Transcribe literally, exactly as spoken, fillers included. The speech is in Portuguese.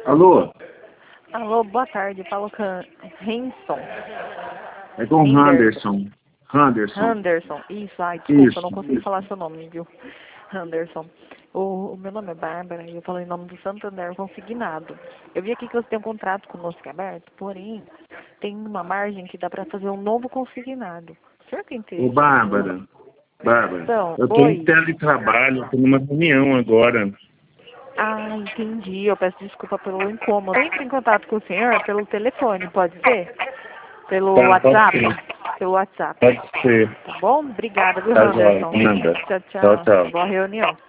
Alô? Alô, boa tarde. Falo com Henson. É com Henderson. Henderson. Henderson. Isso, ai, desculpa, Isso, eu não consegui isso. falar seu nome, viu? Henderson. O, o meu nome é Bárbara e eu falo em nome do Santander Consignado. Eu vi aqui que você tem um contrato conosco aberto, porém, tem uma margem que dá para fazer um novo consignado. O senhor tem interesse? Ô, Bárbara. Bárbara, Então, eu tô oi. em teletrabalho, tô numa reunião agora. Ah, entendi. Eu peço desculpa pelo incômodo. Eu entro em contato com o senhor pelo telefone, pode ser? Pelo Tá, WhatsApp? pode ser. Pelo WhatsApp. Pode ser. Tá bom? Obrigada, viu, Tá, joia. Anderson? Manda. Tchau, Tchau, tchau. tchau. Boa reunião.